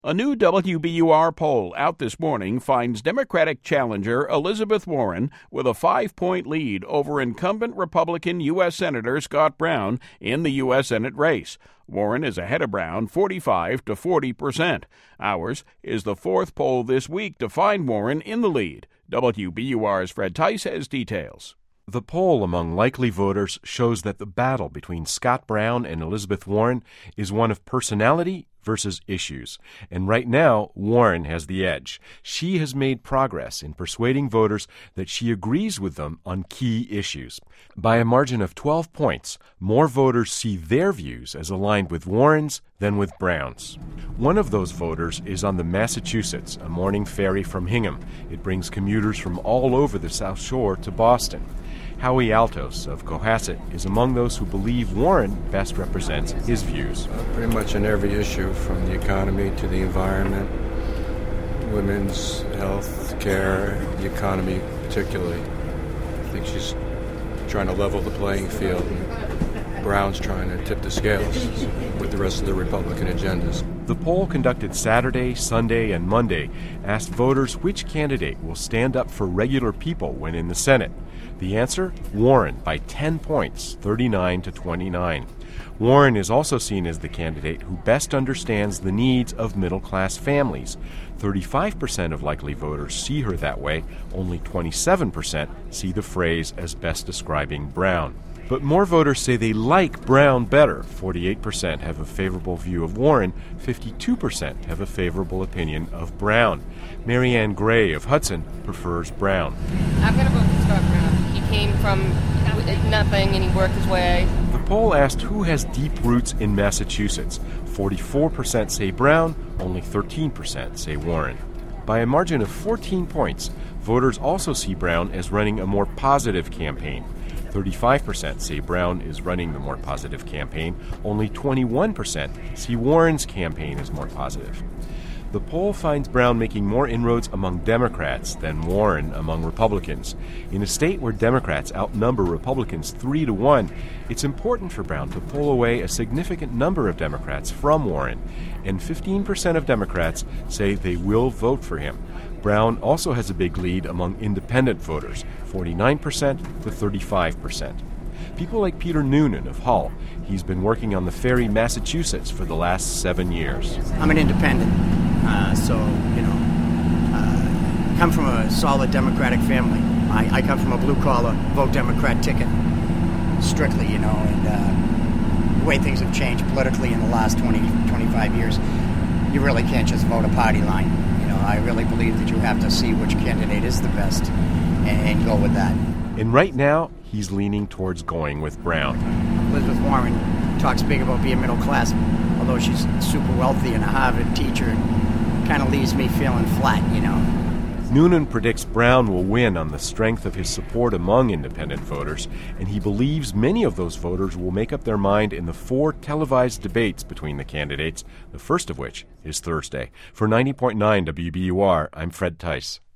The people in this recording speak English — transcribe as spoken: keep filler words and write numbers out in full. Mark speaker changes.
Speaker 1: A new W B U R poll out this morning finds Democratic challenger Elizabeth Warren with a five-point lead over incumbent Republican U S Senator Scott Brown in the U S Senate race. Warren is ahead of Brown forty-five to forty percent. Ours is the fourth poll this week to find Warren in the lead. W B U R's Fred Tice has details.
Speaker 2: The poll among likely voters shows that the battle between Scott Brown and Elizabeth Warren is one of personality versus issues. And right now, Warren has the edge. She has made progress in persuading voters that she agrees with them on key issues. By a margin of twelve points, more voters see their views as aligned with Warren's than with Brown's. One of those voters is on the Massachusetts, a morning ferry from Hingham. It brings commuters from all over the South Shore to Boston. Howie Altos of Cohasset is among those who believe Warren best represents his views.
Speaker 3: Uh, pretty much on every issue, from the economy to the environment, women's health care, the economy particularly. I think she's trying to level the playing field, and Brown's trying to tip the scales with the rest of the Republican agendas.
Speaker 2: The poll conducted Saturday, Sunday, and Monday asked voters which candidate will stand up for regular people when in the Senate. The answer? Warren, by ten points, thirty-nine to twenty-nine. Warren is also seen as the candidate who best understands the needs of middle-class families. thirty-five percent of likely voters see her that way. Only twenty-seven percent see the phrase as best describing Brown. But more voters say they like Brown better. forty-eight percent have a favorable view of Warren. fifty-two percent have a favorable opinion of Brown. Marianne Gray of Hudson prefers Brown.
Speaker 4: I'm going to vote for Scott Brown. He came from nothing and he worked his way.
Speaker 2: The poll asked who has deep roots in Massachusetts. forty-four percent say Brown, only thirteen percent say Warren. By a margin of fourteen points, voters also see Brown as running a more positive campaign. thirty-five percent say Brown is running the more positive campaign. Only twenty-one percent see Warren's campaign as more positive. The poll finds Brown making more inroads among Democrats than Warren among Republicans. In a state where Democrats outnumber Republicans three to one, it's important for Brown to pull away a significant number of Democrats from Warren, and fifteen percent of Democrats say they will vote for him. Brown also has a big lead among independent voters, forty-nine percent to thirty-five percent. People like Peter Noonan of Hull. He's been working on the ferry Massachusetts for the last seven years.
Speaker 5: I'm an independent, uh, so, you know, uh, come from a solid Democratic family. I, I come from a blue-collar, vote Democrat ticket, strictly, you know, and uh, the way things have changed politically in the last twenty, twenty-five years, you really can't just vote a party line. You know, I really believe that you have to see which candidate is the best and, and go with that.
Speaker 2: And right now, he's leaning towards going with Brown.
Speaker 5: Elizabeth Warren talks big about being middle class, although she's super wealthy and a Harvard teacher. Kind of leaves me feeling flat, you know.
Speaker 2: Noonan predicts Brown will win on the strength of his support among independent voters, and he believes many of those voters will make up their mind in the four televised debates between the candidates, the first of which is Thursday. For ninety point nine W B U R, I'm Fred Tice.